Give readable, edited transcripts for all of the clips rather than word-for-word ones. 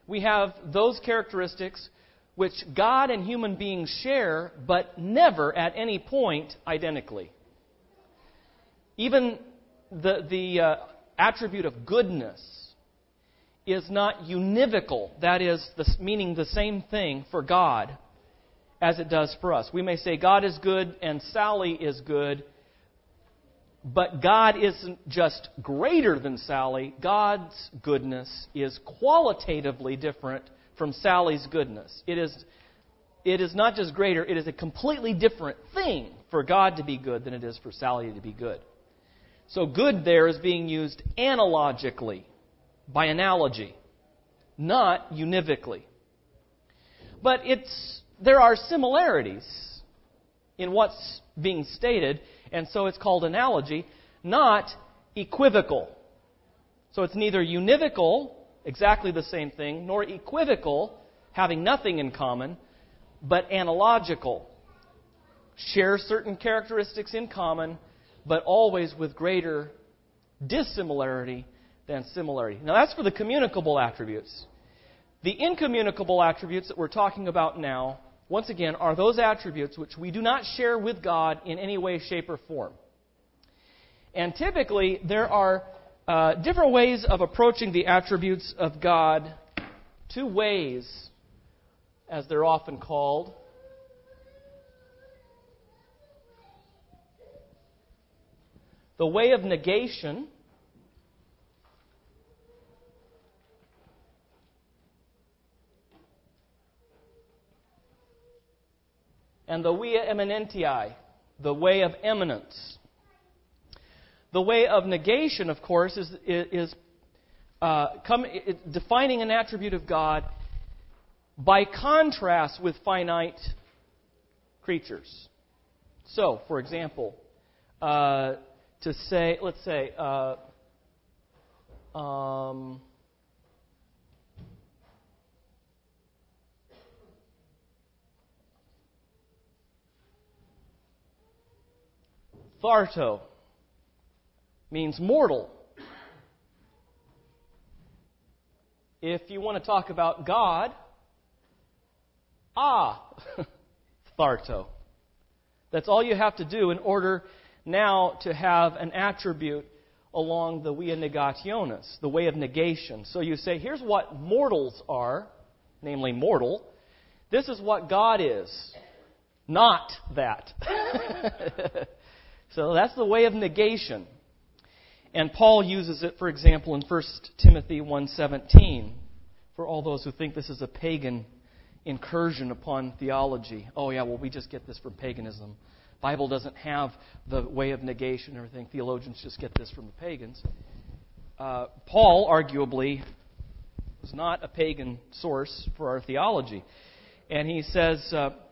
we have those characteristics which God and human beings share, but never at any point identically. Even the attribute of goodness is not univocal, that is, meaning the same thing for God as it does for us. We may say God is good and Sally is good, but God isn't just greater than Sally. God's goodness is qualitatively different from Sally's goodness. It is not just greater, it is a completely different thing for God to be good than it is for Sally to be good. So good there is being used analogically, by analogy, not univocally. But there are similarities in what's being stated, and so it's called analogy, not equivocal. So it's neither univocal, exactly the same thing, nor equivocal, having nothing in common, but analogical. Share certain characteristics in common, but always with greater dissimilarity than similarity. Now that's for the communicable attributes. The incommunicable attributes that we're talking about now, once again, are those attributes which we do not share with God in any way, shape, or form. And typically, there are different ways of approaching the attributes of God. Two ways, as they're often called. The way of negation, and the via eminentiae, the way of eminence. The way of negation, of course, is defining an attribute of God by contrast with finite creatures. So, for example, let's say, Tharto means mortal. If you want to talk about God, Tharto. That's all you have to do in order now to have an attribute along the via negationis, the way of negation. So you say, here's what mortals are, namely mortal. This is what God is, not that. So that's the way of negation. And Paul uses it, for example, in 1 Timothy 1:17, for all those who think this is a pagan incursion upon theology. Oh yeah, well we just get this from paganism. Bible doesn't have the way of negation and everything. Theologians just get this from the pagans. Paul, arguably, was not a pagan source for our theology. And he says,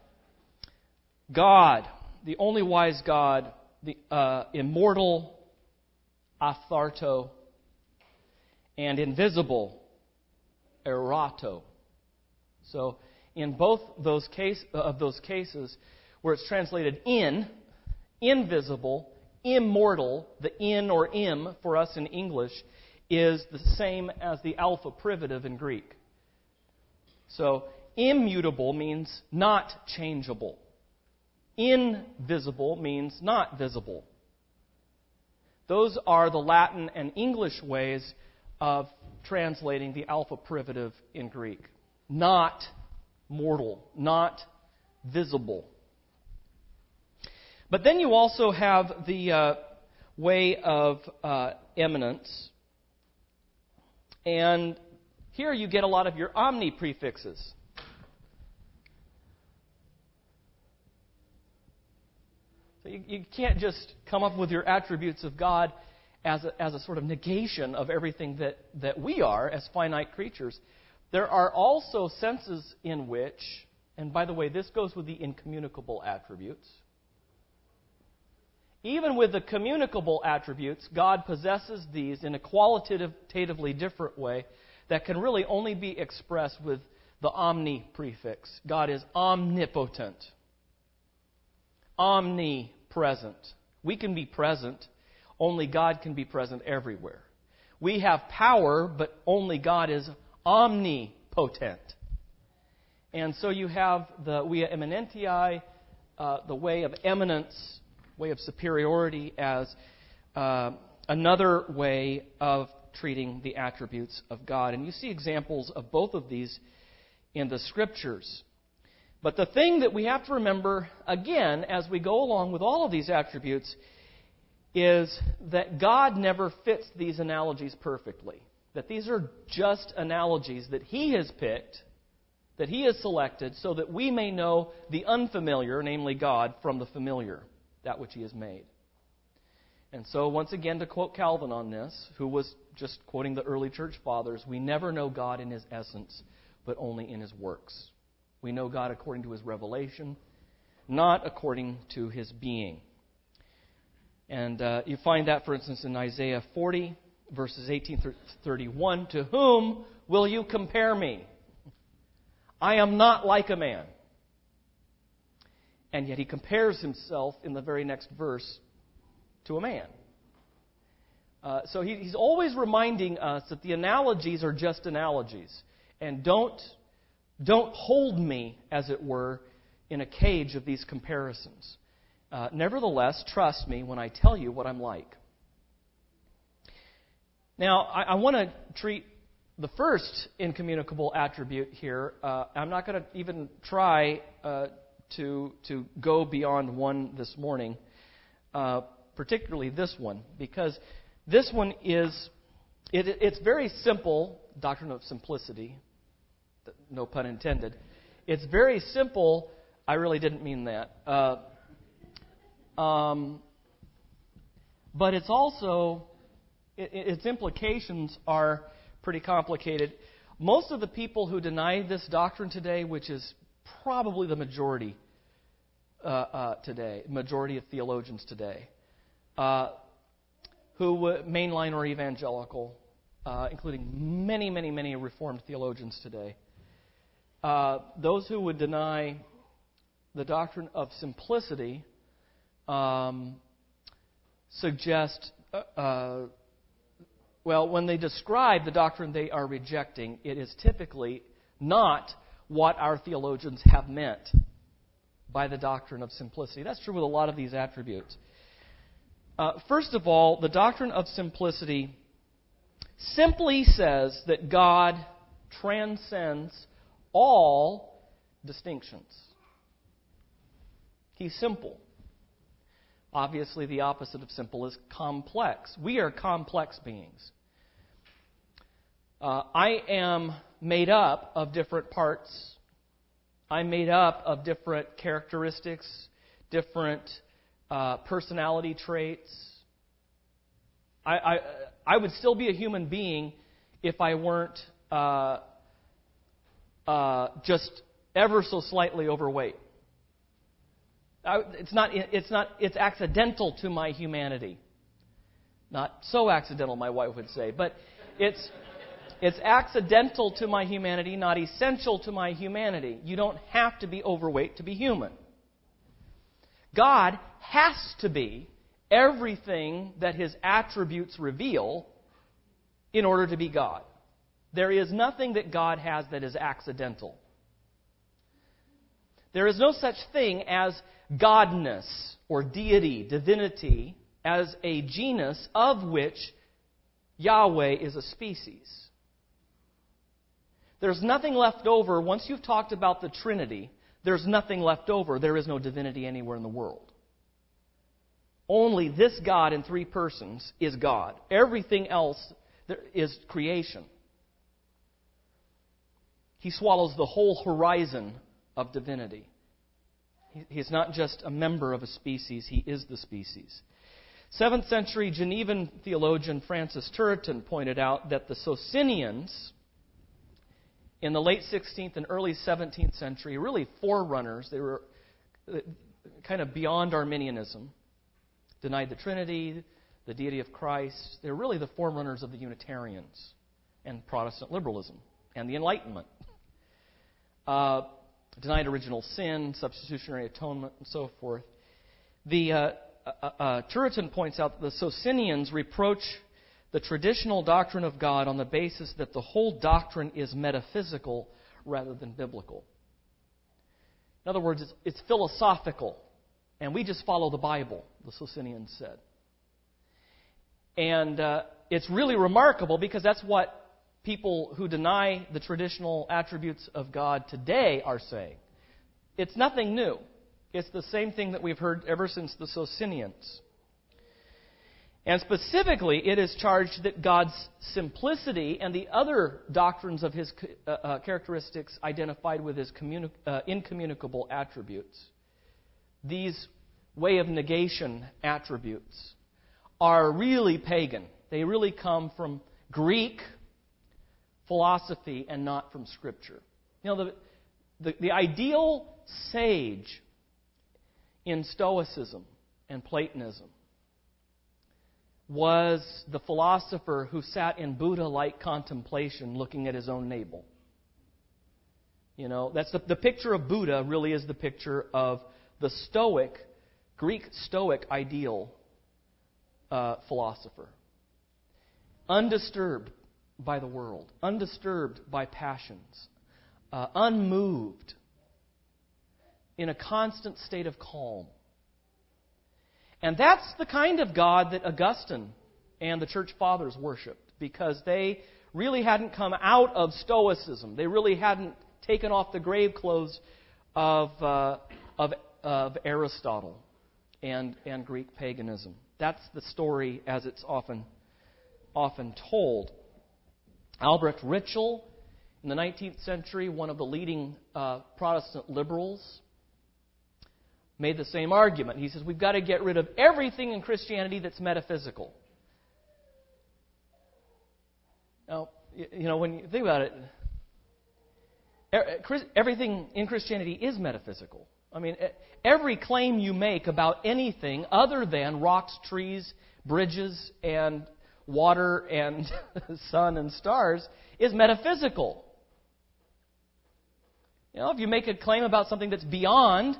God, the only wise God, the immortal, Atharto, and invisible, Erato. So, in both those cases, where it's translated invisible, immortal, the in or im for us in English is the same as the alpha privative in Greek. So, immutable means not changeable. Invisible means not visible. Those are the Latin and English ways of translating the alpha privative in Greek. Not mortal, not visible. But then you also have the way of eminence. And here you get a lot of your omni prefixes. So you can't just come up with your attributes of God as a sort of negation of everything that we are as finite creatures. There are also senses in which, and by the way, this goes with the incommunicable attributes. Even with the communicable attributes, God possesses these in a qualitatively different way that can really only be expressed with the omni prefix. God is omnipotent, omnipresent. We can be present, only God can be present everywhere. We have power, but only God is omnipotent. potent. And so you have the via eminentiae, the way of eminence, way of superiority, as another way of treating the attributes of God. And you see examples of both of these in the Scriptures. But the thing that we have to remember, again, as we go along with all of these attributes, is that God never fits these analogies perfectly. That these are just analogies that He has picked, that He has selected, so that we may know the unfamiliar, namely God, from the familiar, that which He has made. And so, once again, to quote Calvin on this, who was just quoting the early church fathers, we never know God in His essence, but only in His works. We know God according to His revelation, not according to His being. And you find that, for instance, in Isaiah 40, verses 18 through 31. To whom will you compare me? I am not like a man. And yet He compares Himself in the very next verse to a man. So He's always reminding us that the analogies are just analogies. And don't hold me, as it were, in a cage of these comparisons. Nevertheless, trust me when I tell you what I'm like. Now, I want to treat the first incommunicable attribute here. I'm not going to even try to go beyond one this morning, particularly this one, because this one it's very simple, doctrine of simplicity, no pun intended. It's very simple. I really didn't mean that. But it's also, its implications are pretty complicated. Most of the people who deny this doctrine today, which is probably the majority majority of theologians today, who mainline or evangelical, including many, many, many Reformed theologians today, those who would deny the doctrine of simplicity suggest, when they describe the doctrine they are rejecting, it is typically not what our theologians have meant by the doctrine of simplicity. That's true with a lot of these attributes. First of all, the doctrine of simplicity simply says that God transcends all distinctions. He's simple. Obviously, the opposite of simple is complex. We are complex beings. I am made up of different parts. I'm made up of different characteristics, different personality traits. I would still be a human being if I weren't just ever so slightly overweight. It's accidental to my humanity. Not so accidental, my wife would say, but it's accidental to my humanity, not essential to my humanity. You don't have to be overweight to be human. God has to be everything that His attributes reveal in order to be God. There is nothing that God has that is accidental. There is no such thing as godness or deity, divinity, as a genus of which Yahweh is a species. There's nothing left over. Once you've talked about the Trinity, there's nothing left over. There is no divinity anywhere in the world. Only this God in three persons is God. Everything else is creation. He swallows the whole horizon of divinity. He's not just a member of a species, He is the species. 7th century Genevan theologian Francis Turretin pointed out that the Socinians in the late 16th and early 17th century, really forerunners, they were kind of beyond Arminianism, denied the Trinity, the deity of Christ. They're really the forerunners of the Unitarians and Protestant liberalism and the Enlightenment. Denied original sin, substitutionary atonement, and so forth. The Turretin points out that the Socinians reproach the traditional doctrine of God on the basis that the whole doctrine is metaphysical rather than biblical. In other words, it's philosophical, and we just follow the Bible, the Socinians said. And it's really remarkable because that's what people who deny the traditional attributes of God today are saying. It's nothing new. It's the same thing that we've heard ever since the Socinians. And specifically, it is charged that God's simplicity and the other doctrines of His characteristics identified with His incommunicable attributes, these way of negation attributes, are really pagan. They really come from Greek philosophy and not from Scripture. You know, the ideal sage in Stoicism and Platonism was the philosopher who sat in Buddha-like contemplation looking at his own navel. You know, that's the picture of Buddha really is the picture of the Stoic, Greek Stoic ideal philosopher. Undisturbed by the world, undisturbed by passions, unmoved, in a constant state of calm. And that's the kind of God that Augustine and the Church Fathers worshipped, because they really hadn't come out of Stoicism. They really hadn't taken off the grave clothes of Aristotle and Greek paganism. That's the story as it's often told. Albrecht Ritschl, in the 19th century, one of the leading Protestant liberals, made the same argument. He says, we've got to get rid of everything in Christianity that's metaphysical. Now, you know, when you think about it, everything in Christianity is metaphysical. I mean, every claim you make about anything other than rocks, trees, bridges, and water and sun and stars is metaphysical. You know, if you make a claim about something that's beyond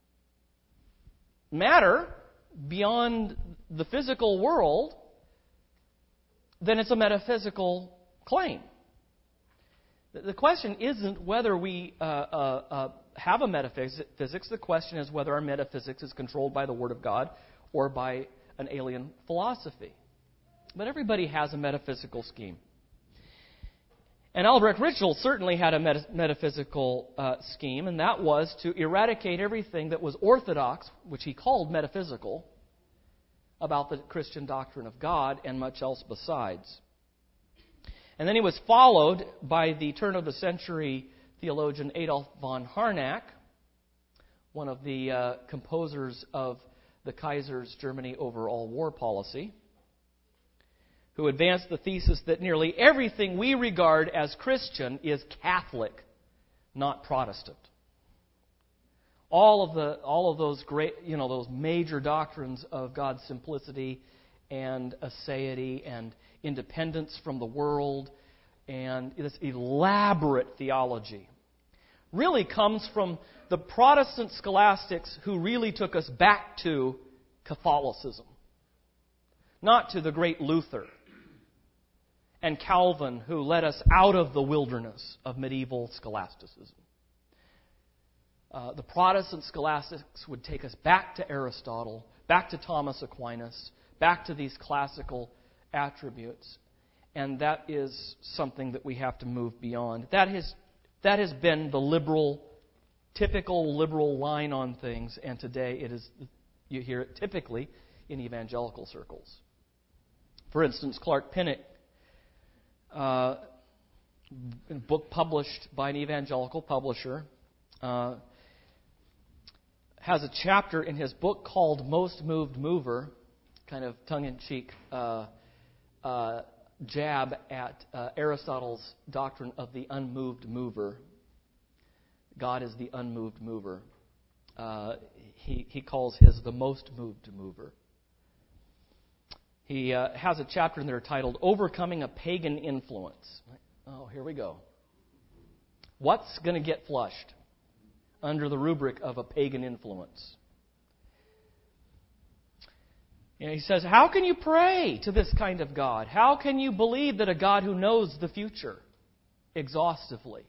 matter, beyond the physical world, then it's a metaphysical claim. The question isn't whether we have a metaphysics. The question is whether our metaphysics is controlled by the Word of God or by an alien philosophy. But everybody has a metaphysical scheme. And Albrecht Ritschl certainly had a metaphysical scheme, and that was to eradicate everything that was orthodox, which he called metaphysical, about the Christian doctrine of God and much else besides. And then he was followed by the turn-of-the-century theologian Adolf von Harnack, one of the composers of the Kaiser's Germany overall war policy, who advanced the thesis that nearly everything we regard as Christian is Catholic, not Protestant. All of those great, those major doctrines of God's simplicity and aseity and independence from the world and this elaborate theology really comes from the Protestant scholastics who really took us back to Catholicism, not to the great Luther and Calvin, who led us out of the wilderness of medieval scholasticism. The Protestant scholastics would take us back to Aristotle, back to Thomas Aquinas, back to these classical attributes. And that is something that we have to move beyond. That has been the typical liberal line on things, and today you hear it typically in evangelical circles. For instance, Clark Pinnock, a book published by an evangelical publisher, has a chapter in his book called Most Moved Mover, kind of tongue-in-cheek jab at Aristotle's doctrine of the unmoved mover. God is the unmoved mover. He calls his the most moved mover. He has a chapter in there titled Overcoming a Pagan Influence. Oh, here we go. What's going to get flushed under the rubric of a pagan influence? He says, how can you pray to this kind of God? How can you believe that a God who knows the future exhaustively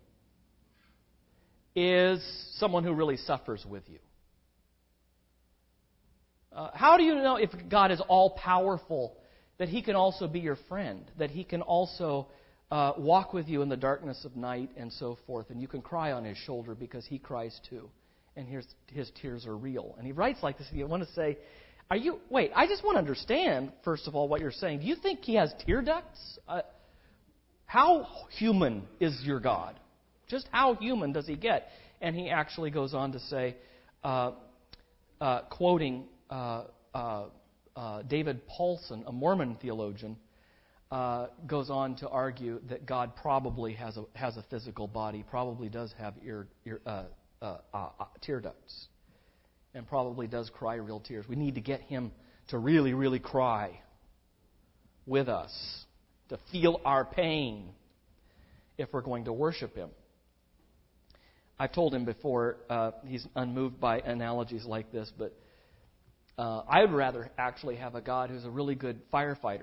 is someone who really suffers with you? How do you know if God is all-powerful that He can also be your friend, that He can also walk with you in the darkness of night and so forth, and you can cry on His shoulder because He cries too, and His tears are real? And he writes like this. You want to say, I just want to understand, first of all, what you're saying. Do you think He has tear ducts? How human is your God? Just how human does He get? And he actually goes on to say, quoting David Paulson, a Mormon theologian, goes on to argue that God probably has a physical body, probably does have tear ducts, and probably does cry real tears. We need to get Him to really, really cry with us, to feel our pain if we're going to worship Him. I've told him before, he's unmoved by analogies like this, but I would rather actually have a God who's a really good firefighter.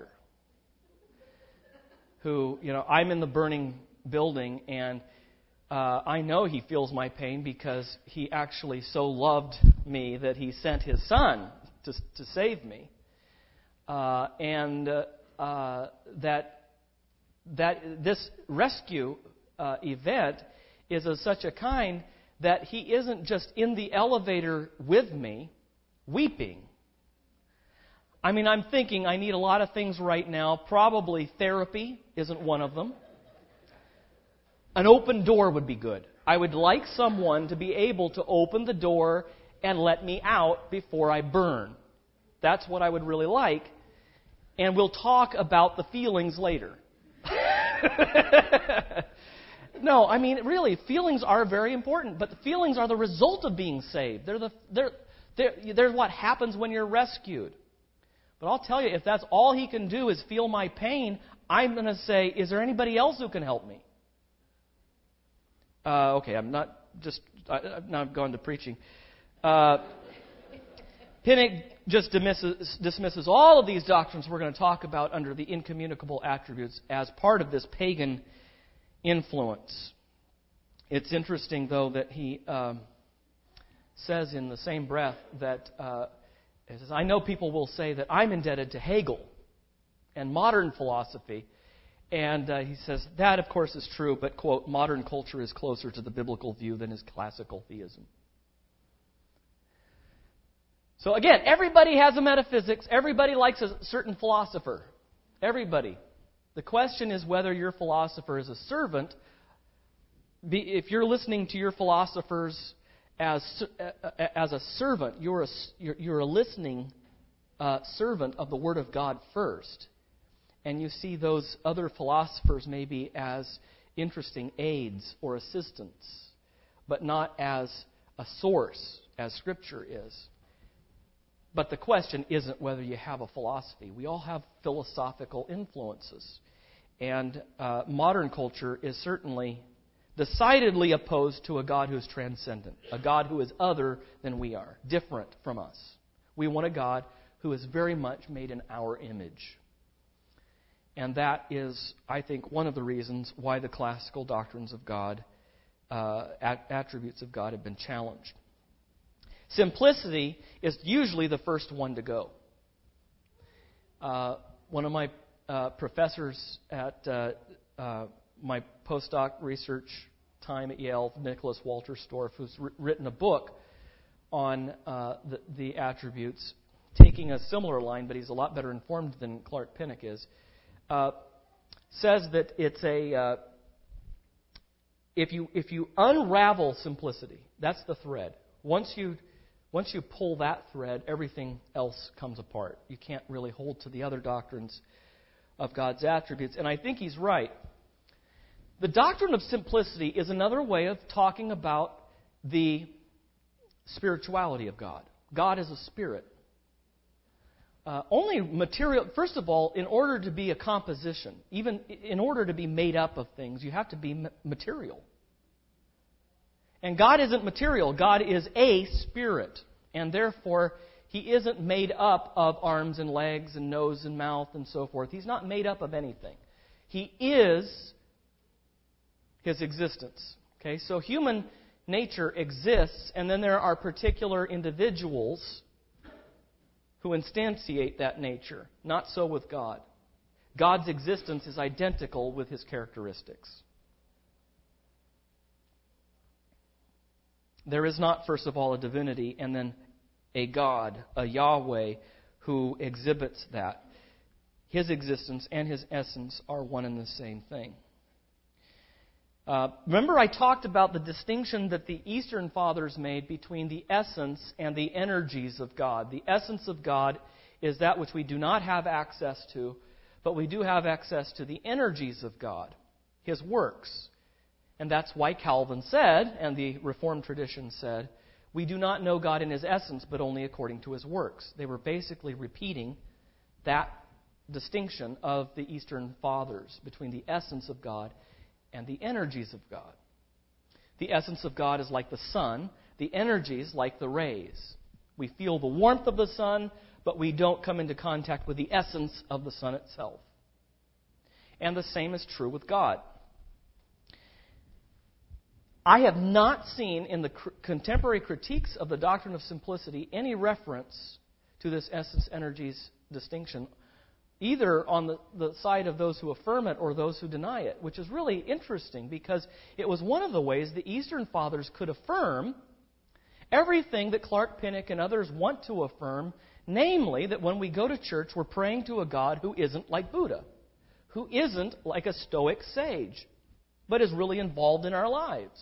Who, I'm in the burning building, and I know He feels my pain because He actually so loved me that He sent His Son to save me. And that this rescue event is of such a kind that He isn't just in the elevator with me, weeping. I mean, I'm thinking I need a lot of things right now. Probably therapy isn't one of them. An open door would be good. I would like someone to be able to open the door and let me out before I burn. That's what I would really like. And we'll talk about the feelings later. No, I mean, really, feelings are very important, but the feelings are the result of being saved. They're what happens when you're rescued. But I'll tell you, if that's all He can do is feel my pain, I'm going to say, is there anybody else who can help me? Okay, I'm not going to preaching. Pinnock just dismisses all of these doctrines we're going to talk about under the incommunicable attributes as part of this pagan influence. It's interesting, though, that he says in the same breath that he says, I know people will say that I'm indebted to Hegel and modern philosophy. And he says, that, of course, is true, but, quote, modern culture is closer to the biblical view than is classical theism. So, again, everybody has a metaphysics. Everybody likes a certain philosopher. Everybody. The question is whether your philosopher is a servant. If you're listening to your philosophers as a servant, you're a listening servant of the Word of God first. And you see those other philosophers maybe as interesting aids or assistants, but not as a source, as Scripture is. But the question isn't whether you have a philosophy. We all have philosophical influences. And modern culture is certainly decidedly opposed to a God who is transcendent, a God who is other than we are, different from us. We want a God who is very much made in our image. And that is, I think, one of the reasons why the classical doctrines of God, attributes of God, have been challenged. Simplicity is usually the first one to go. One of my professors at my postdoc research time at Yale, Nicholas Walterstorff, who's written a book on the attributes, taking a similar line, but he's a lot better informed than Clark Pinnock is, says that it's a if you unravel simplicity, that's the thread. Once you pull that thread, everything else comes apart. You can't really hold to the other doctrines of God's attributes. And I think he's right. The doctrine of simplicity is another way of talking about the spirituality of God. God is a spirit. Only material, first of all, in order to be a composition, even in order to be made up of things, you have to be material. And God isn't material. God is a spirit. And therefore, He isn't made up of arms and legs and nose and mouth and so forth. He's not made up of anything. He is His existence. Okay, so human nature exists, and then there are particular individuals who instantiate that nature. Not so with God. God's existence is identical with His characteristics. There is not, first of all, a divinity and then a God, a Yahweh, who exhibits that. His existence and His essence are one and the same thing. Remember I talked about the distinction that the Eastern Fathers made between the essence and the energies of God. The essence of God is that which we do not have access to, but we do have access to the energies of God, His works. And that's why Calvin said, and the Reformed tradition said, we do not know God in His essence, but only according to His works. They were basically repeating that distinction of the Eastern Fathers between the essence of God and the energies of God. The essence of God is like the sun, the energies like the rays. We feel the warmth of the sun, but we don't come into contact with the essence of the sun itself. And the same is true with God. I have not seen in the contemporary critiques of the doctrine of simplicity any reference to this essence-energies distinction, either on the side of those who affirm it or those who deny it, which is really interesting because it was one of the ways the Eastern Fathers could affirm everything that Clark Pinnock and others want to affirm, namely that when we go to church, we're praying to a God who isn't like Buddha, who isn't like a Stoic sage, but is really involved in our lives.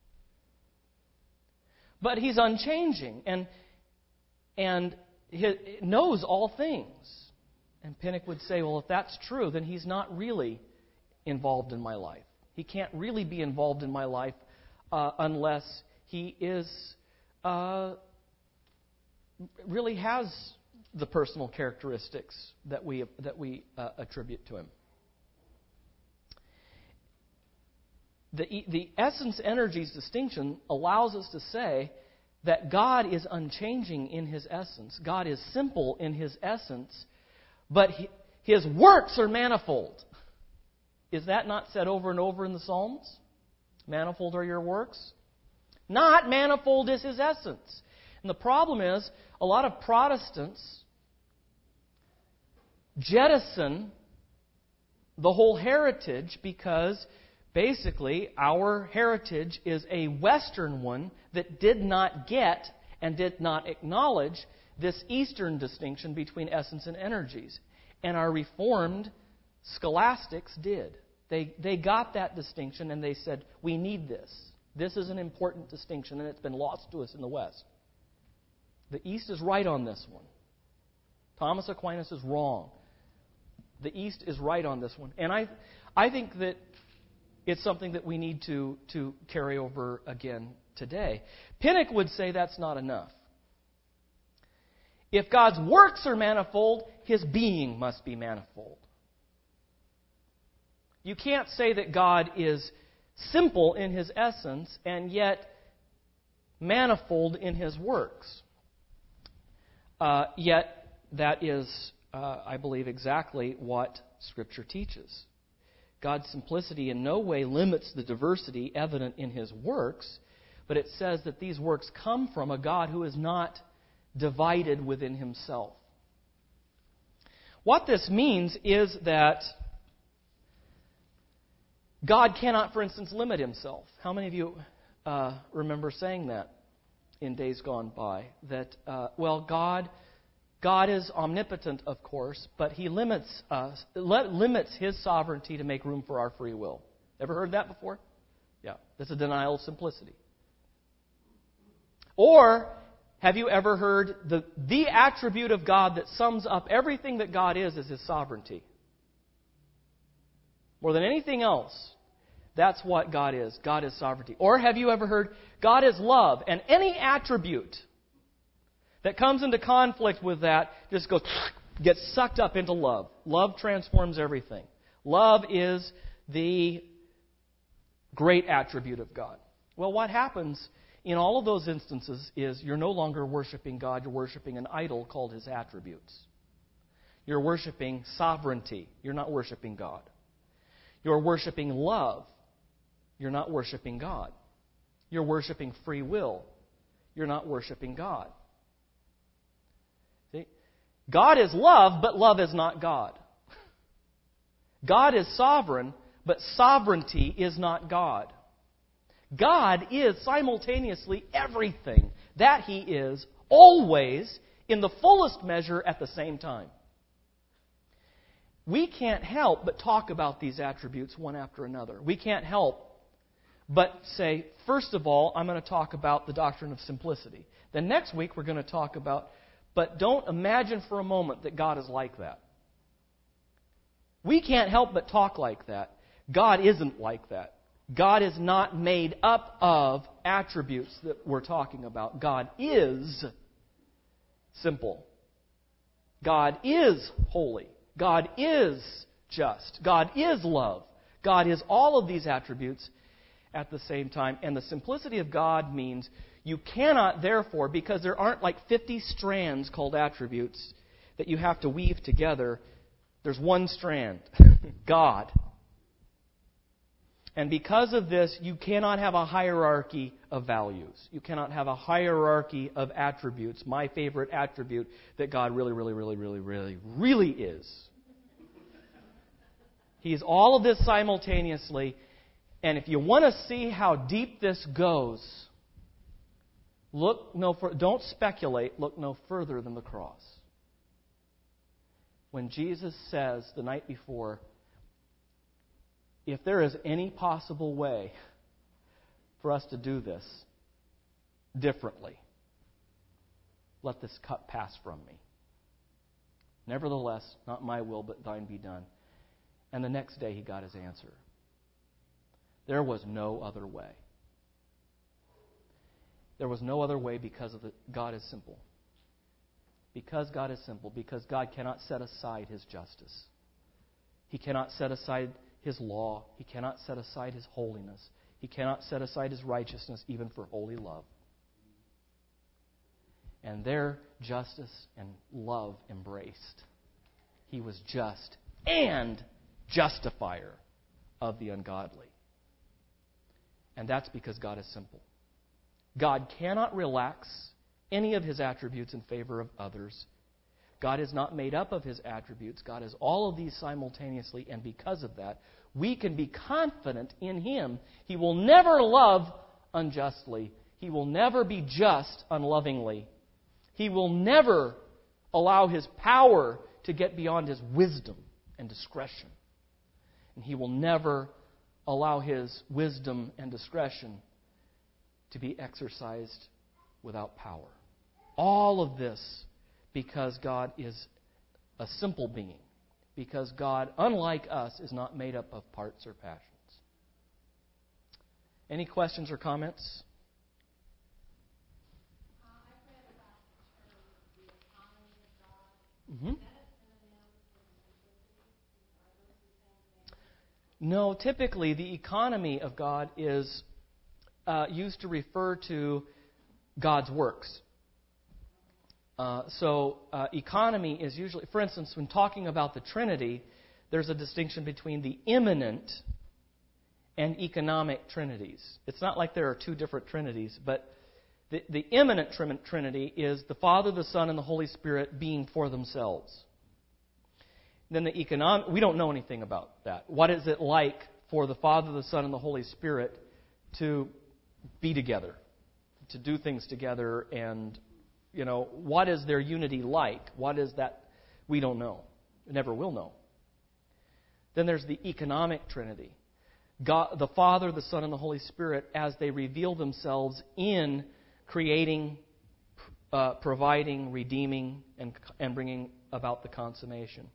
But He's unchanging and He knows all things. And Pinnock would say, well, if that's true, then He's not really involved in my life. He can't really be involved in my life unless He is really has the personal characteristics that we attribute to Him. The essence-energies distinction allows us to say that God is unchanging in His essence. God is simple in His essence, but His works are manifold. Is that not said over and over in the Psalms? Manifold are your works? Not manifold is His essence. And the problem is, a lot of Protestants jettison the whole heritage because basically, our heritage is a Western one that did not get and did not acknowledge this Eastern distinction between essence and energies. And our Reformed scholastics did. They got that distinction and they said, we need this. This is an important distinction and it's been lost to us in the West. The East is right on this one. Thomas Aquinas is wrong. The East is right on this one. And I think that it's something that we need to carry over again today. Pinnock would say that's not enough. If God's works are manifold, His being must be manifold. You can't say that God is simple in His essence and yet manifold in His works. Yet that is, I believe, exactly what Scripture teaches. God's simplicity in no way limits the diversity evident in His works, but it says that these works come from a God who is not divided within Himself. What this means is that God cannot, for instance, limit Himself. How many of you remember saying that in days gone by? That, God is omnipotent, of course, but He limits His sovereignty to make room for our free will. Ever heard that before? Yeah, that's a denial of simplicity. Or have you ever heard the attribute of God that sums up everything that God is His sovereignty? More than anything else, that's what God is. God is sovereignty. Or have you ever heard God is love, and any attribute that comes into conflict with that just gets sucked up into love. Love transforms everything. Love is the great attribute of God. Well, what happens in all of those instances is you're no longer worshiping God, you're worshiping an idol called His attributes. You're worshiping sovereignty. You're not worshiping God. You're worshiping love. You're not worshiping God. You're worshiping free will. You're not worshiping God. See? God is love, but love is not God. God is sovereign, but sovereignty is not God. God is simultaneously everything that He is, always, in the fullest measure at the same time. We can't help but talk about these attributes one after another. We can't help but say, first of all, I'm going to talk about the doctrine of simplicity. Then next week we're going to talk about, but don't imagine for a moment that God is like that. We can't help but talk like that. God isn't like that. God is not made up of attributes that we're talking about. God is simple. God is holy. God is just. God is love. God is all of these attributes at the same time. And the simplicity of God means you cannot, therefore, because there aren't like 50 strands called attributes that you have to weave together, there's one strand, God. And because of this, you cannot have a hierarchy of values. You cannot have a hierarchy of attributes. My favorite attribute that God really is. He is all of this simultaneously. And if you want to see how deep this goes, don't speculate. Look no further than the cross. When Jesus says the night before, if there is any possible way for us to do this differently, let this cup pass from me. Nevertheless, not my will, but thine be done. And the next day he got his answer. There was no other way. There was no other way because God is simple. Because God is simple. Because God cannot set aside His justice. He cannot set aside His law. He cannot set aside His holiness. He cannot set aside His righteousness even for holy love. And their justice and love embraced. He was just and justifier of the ungodly. And that's because God is simple. God cannot relax any of His attributes in favor of others. God is not made up of His attributes. God is all of these simultaneously, and because of that, we can be confident in Him. He will never love unjustly. He will never be just unlovingly. He will never allow His power to get beyond His wisdom and discretion. And He will never allow His wisdom and discretion to be exercised without power. All of this because God is a simple being. Because God, unlike us, is not made up of parts or passions. Any questions or comments? Mm-hmm. No, typically the economy of God is used to refer to God's works. Economy is usually, for instance, when talking about the Trinity, there's a distinction between the immanent and economic trinities. It's not like there are two different trinities, but the immanent Trinity is the Father, the Son, and the Holy Spirit being for themselves. Then the economic, we don't know anything about that. What is it like for the Father, the Son, and the Holy Spirit to be together, to do things together, and, what is their unity like? What is that? We don't know. We never will know. Then there's the economic Trinity. God, the Father, the Son, and the Holy Spirit, as they reveal themselves in creating, providing, redeeming, and bringing about the consummation.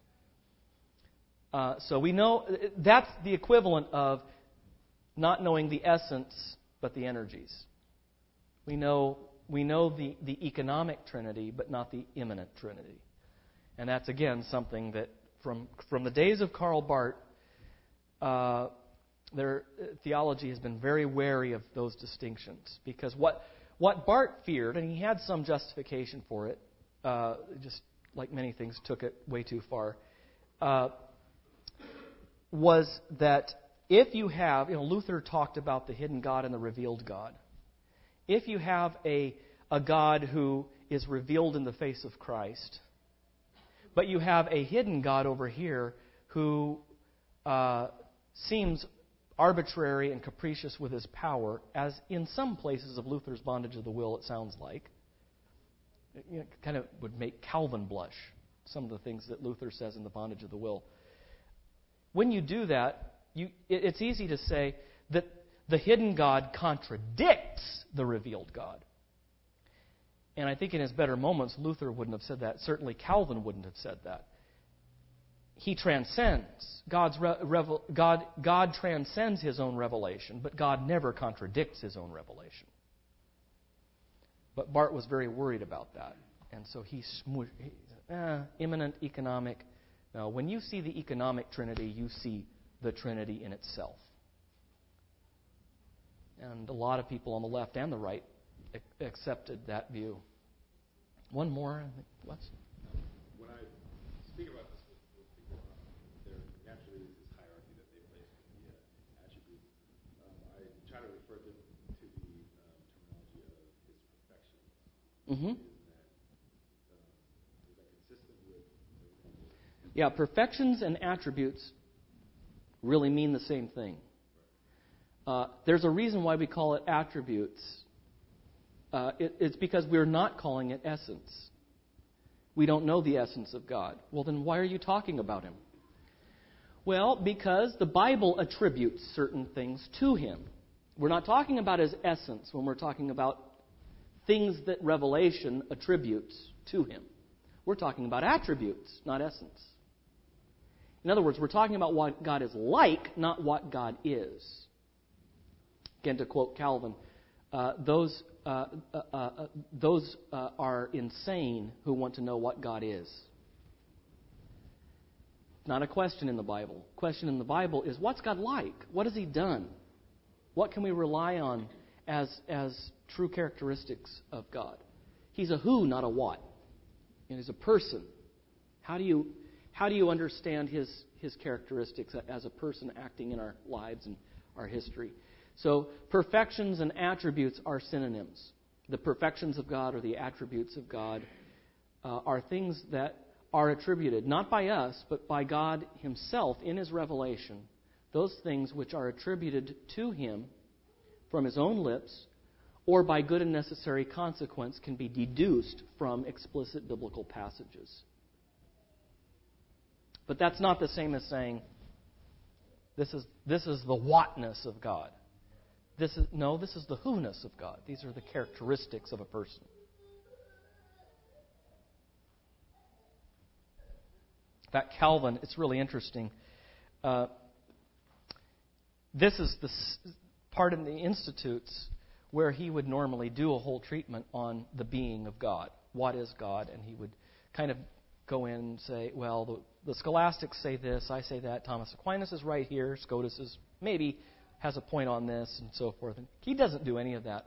So we know that's the equivalent of not knowing the essence but the energies. We know the economic Trinity but not the immanent Trinity. And that's again something that from the days of Karl Barth, their theology has been very wary of those distinctions, because what Barth feared, and he had some justification for it, just like many things took it way too far, was that if you have, Luther talked about the hidden God and the revealed God. If you have a God who is revealed in the face of Christ, but you have a hidden God over here who seems arbitrary and capricious with his power, as in some places of Luther's Bondage of the Will it sounds like. It kind of would make Calvin blush, some of the things that Luther says in the Bondage of the Will. When you do that, it's easy to say that the hidden God contradicts the revealed God. And I think in his better moments, Luther wouldn't have said that. Certainly Calvin wouldn't have said that. He transcends. God transcends his own revelation, but God never contradicts his own revelation. But Barth was very worried about that. And so he immanent economic. Now, when you see the economic Trinity, you see the Trinity in itself. And a lot of people on the left and the right accepted that view. One more. When I speak about this with people, there naturally is this hierarchy that they place in the attributes. I try to refer them to the terminology of his perfection. Mm-hmm. Is that consistent with? Yeah, perfections and attributes really mean the same thing. There's a reason why we call it attributes. It's because we're not calling it essence. We don't know the essence of God. Well, then why are you talking about Him? Well, because the Bible attributes certain things to Him. We're not talking about His essence when we're talking about things that Revelation attributes to Him. We're talking about attributes, not essence. In other words, we're talking about what God is like, not what God is. Again, to quote Calvin, those are insane who want to know what God is. Not a question in the Bible. Question in the Bible is, what's God like? What has He done? What can we rely on as true characteristics of God? He's a who, not a what. And He's a person. How do you understand His characteristics as a person acting in our lives and our history? So perfections and attributes are synonyms. The perfections of God or the attributes of God are things that are attributed, not by us, but by God Himself in His revelation. Those things which are attributed to Him from His own lips, or by good and necessary consequence, can be deduced from explicit biblical passages. But that's not the same as saying, this is the whatness of God. This is the who-ness of God. These are the characteristics of a person. In fact, Calvin, it's really interesting. This is the part in the Institutes where he would normally do a whole treatment on the being of God. What is God? And he would kind of go in and say, well, the scholastics say this, I say that, Thomas Aquinas is right here, Scotus is maybe has a point on this, and so forth. And he doesn't do any of that.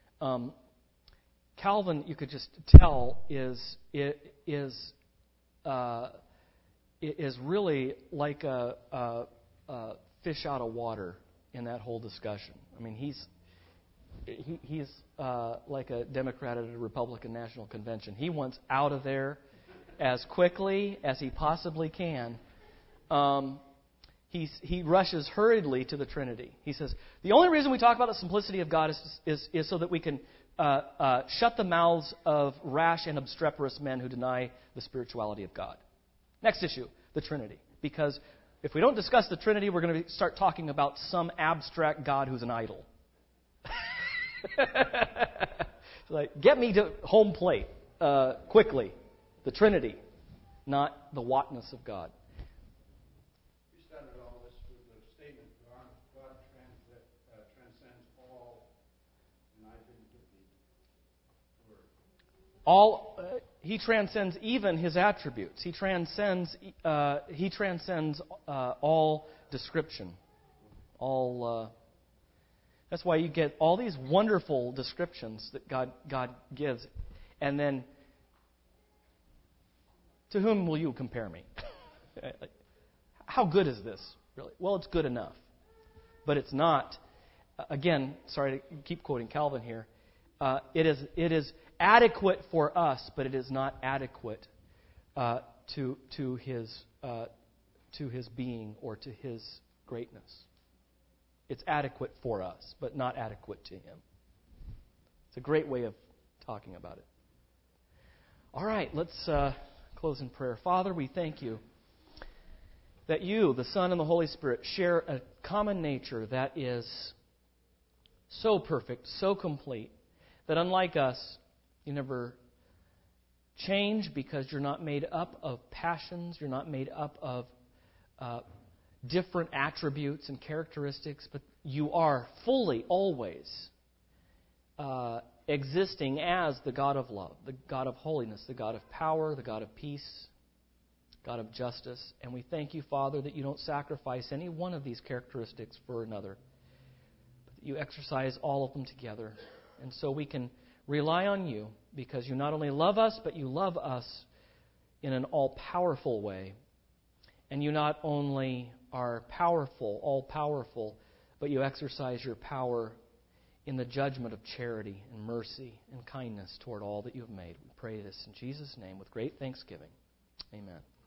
Calvin, you could just tell, is really like a fish out of water in that whole discussion. I mean, he's like a Democrat at a Republican National Convention. He wants out of there as quickly as he possibly can. He rushes hurriedly to the Trinity. He says, the only reason we talk about the simplicity of God is so that we can shut the mouths of rash and obstreperous men who deny the spirituality of God. Next issue, the Trinity. Because if we don't discuss the Trinity, we're going to start talking about some abstract God who's an idol. Like, get me to home plate quickly. The Trinity, not the whatness of God. We started all this with the statement, God transcends all, and I didn't get the word. He transcends even His attributes. He transcends all description. That's why you get all these wonderful descriptions that God gives. And then, to whom will you compare me? How good is this, really? Well, it's good enough. But it's not, again, sorry to keep quoting Calvin here, it is adequate for us, but it is not adequate to his being or to his greatness. It's adequate for us, but not adequate to him. It's a great way of talking about it. All right, let's close in prayer. Father, we thank you that you, the Son, and the Holy Spirit share a common nature that is so perfect, so complete, that unlike us, you never change because you're not made up of passions, you're not made up of different attributes and characteristics, but you are fully, always existing as the God of love, the God of holiness, the God of power, the God of peace, God of justice. And we thank you, Father, that you don't sacrifice any one of these characteristics for another, but that you exercise all of them together. And so we can rely on you because you not only love us, but you love us in an all-powerful way. And you not only are powerful, all-powerful, but you exercise your power in the judgment of charity and mercy and kindness toward all that you have made. We pray this in Jesus' name with great thanksgiving. Amen.